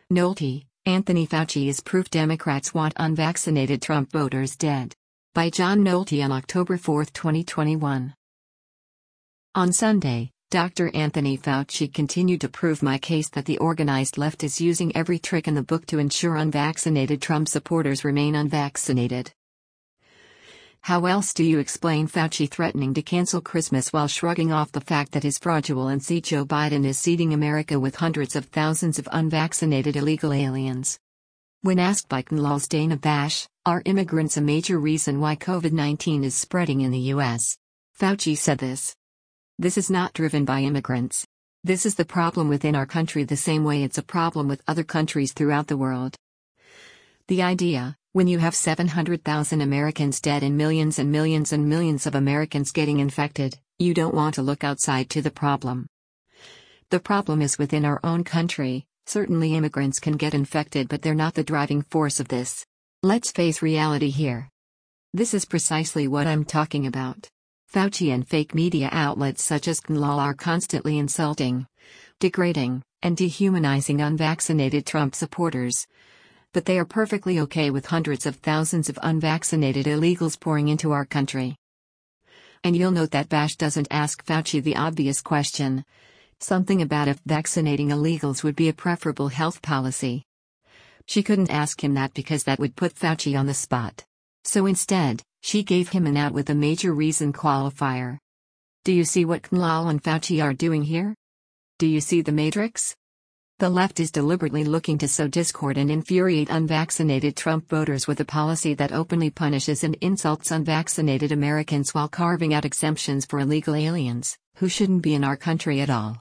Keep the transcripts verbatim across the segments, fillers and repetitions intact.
Nolte, Anthony Fauci is proof Democrats want unvaccinated Trump voters dead. By John Nolte on October fourth, twenty twenty-one. On Sunday, Doctor Anthony Fauci continued to prove my case that the organized left is using every trick in the book to ensure unvaccinated Trump supporters remain unvaccinated. How else do you explain Fauci threatening to cancel Christmas while shrugging off the fact that his fraudulency Joe Biden is seeding America with hundreds of thousands of unvaccinated illegal aliens? When asked by C N L L's Dana Bash, are immigrants a major reason why COVID nineteen is spreading in the U S? Fauci said this. This is not driven by immigrants. This is the problem within our country the same way it's a problem with other countries throughout the world. The idea, when you have seven hundred thousand Americans dead and millions and millions and millions of Americans getting infected, you don't want to look outside to the problem. The problem is within our own country. Certainly immigrants can get infected, but they're not the driving force of this. Let's face reality here. This is precisely what I'm talking about. Fauci and fake media outlets such as C N L are constantly insulting, degrading, and dehumanizing unvaccinated Trump supporters. But they are perfectly okay with hundreds of thousands of unvaccinated illegals pouring into our country. And you'll note that Bash doesn't ask Fauci the obvious question. Something about if vaccinating illegals would be a preferable health policy. She couldn't ask him that because that would put Fauci on the spot. So instead, she gave him an out with a major reason qualifier. Do you see what C N L and Fauci are doing here? Do you see the matrix? The left is deliberately looking to sow discord and infuriate unvaccinated Trump voters with a policy that openly punishes and insults unvaccinated Americans while carving out exemptions for illegal aliens, who shouldn't be in our country at all.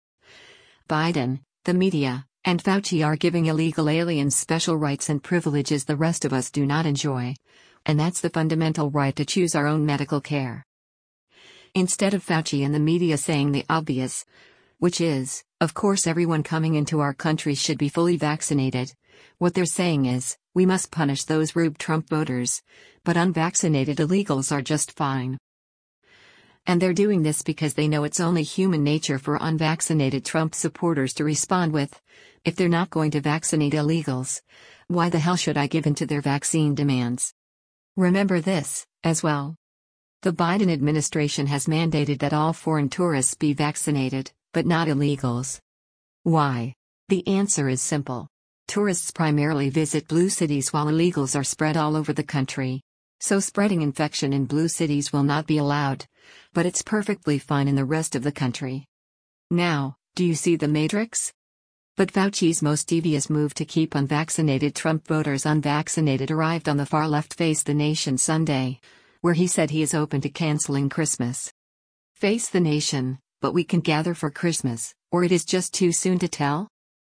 Biden, the media, and Fauci are giving illegal aliens special rights and privileges the rest of us do not enjoy. And that's the fundamental right to choose our own medical care. Instead of Fauci and the media saying the obvious, which is, of course everyone coming into our country should be fully vaccinated, what they're saying is, we must punish those Rube Trump voters, but unvaccinated illegals are just fine. And they're doing this because they know it's only human nature for unvaccinated Trump supporters to respond with, if they're not going to vaccinate illegals, why the hell should I give in to their vaccine demands? Remember this, as well. The Biden administration has mandated that all foreign tourists be vaccinated, but not illegals. Why? The answer is simple. Tourists primarily visit blue cities while illegals are spread all over the country. So spreading infection in blue cities will not be allowed, but it's perfectly fine in the rest of the country. Now, do you see the matrix? But Fauci's most devious move to keep unvaccinated Trump voters unvaccinated arrived on the far left Face the Nation Sunday, where he said he is open to canceling Christmas. Face the Nation, but we can gather for Christmas, or it is just too soon to tell?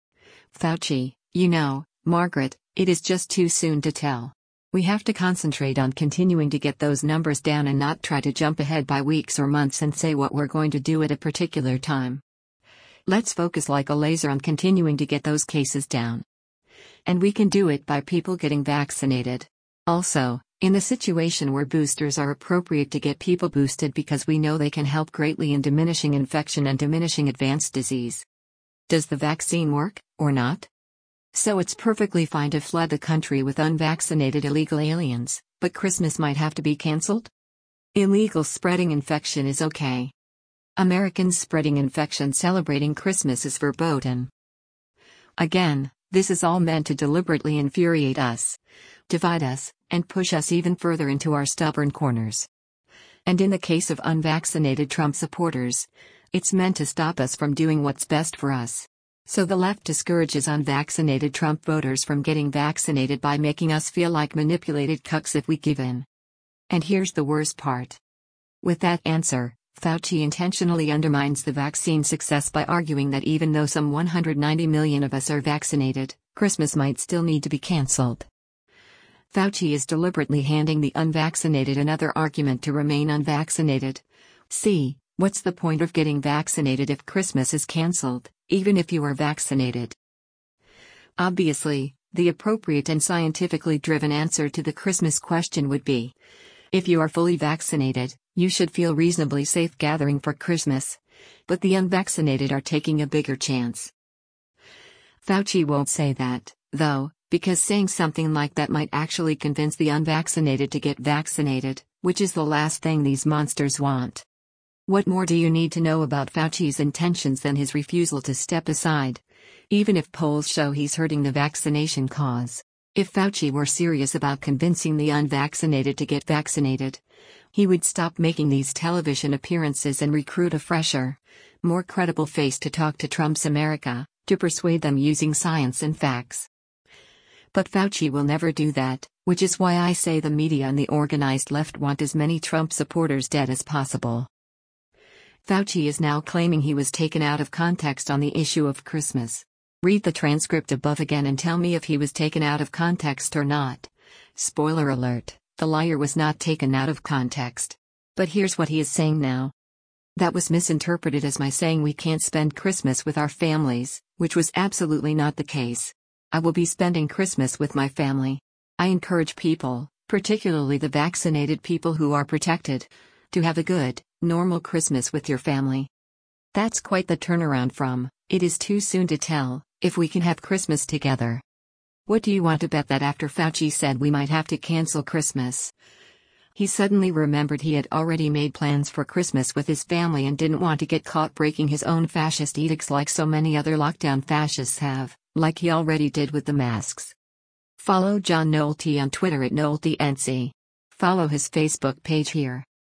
Fauci, you know, Margaret, it is just too soon to tell. We have to concentrate on continuing to get those numbers down and not try to jump ahead by weeks or months and say what we're going to do at a particular time. Let's focus like a laser on continuing to get those cases down. And we can do it by people getting vaccinated. Also, in the situation where boosters are appropriate to get people boosted because we know they can help greatly in diminishing infection and diminishing advanced disease. Does the vaccine work, or not? So it's perfectly fine to flood the country with unvaccinated illegal aliens, but Christmas might have to be cancelled? Illegal spreading infection is okay. Americans spreading infection celebrating Christmas is verboten. Again, this is all meant to deliberately infuriate us, divide us, and push us even further into our stubborn corners. And in the case of unvaccinated Trump supporters, it's meant to stop us from doing what's best for us. So the left discourages unvaccinated Trump voters from getting vaccinated by making us feel like manipulated cucks if we give in. And here's the worst part. With that answer, Fauci intentionally undermines the vaccine success by arguing that even though some one hundred ninety million of us are vaccinated, Christmas might still need to be cancelled. Fauci is deliberately handing the unvaccinated another argument to remain unvaccinated. See, what's the point of getting vaccinated if Christmas is cancelled, even if you are vaccinated? Obviously, the appropriate and scientifically driven answer to the Christmas question would be, if you are fully vaccinated, you should feel reasonably safe gathering for Christmas. But the unvaccinated are taking a bigger chance. Fauci won't say that, though, because saying something like that might actually convince the unvaccinated to get vaccinated, which is the last thing these monsters want. What more do you need to know about Fauci's intentions than his refusal to step aside? Even if polls show he's hurting the vaccination cause. If Fauci were serious about convincing the unvaccinated to get vaccinated, he would stop making these television appearances and recruit a fresher, more credible face to talk to Trump's America, to persuade them using science and facts. But Fauci will never do that, which is why I say the media and the organized left want as many Trump supporters dead as possible. Fauci is now claiming he was taken out of context on the issue of Christmas. Read the transcript above again and tell me if he was taken out of context or not. Spoiler alert, the liar was not taken out of context. But here's what he is saying now. That was misinterpreted as my saying we can't spend Christmas with our families, which was absolutely not the case. I will be spending Christmas with my family. I encourage people, particularly the vaccinated people who are protected, to have a good, normal Christmas with your family. That's quite the turnaround from, it is too soon to tell, if we can have Christmas together. What do you want to bet that after Fauci said we might have to cancel Christmas, he suddenly remembered he had already made plans for Christmas with his family and didn't want to get caught breaking his own fascist edicts like so many other lockdown fascists have, like he already did with the masks. Follow John Nolte on Twitter at NolteNC. Follow his Facebook page here.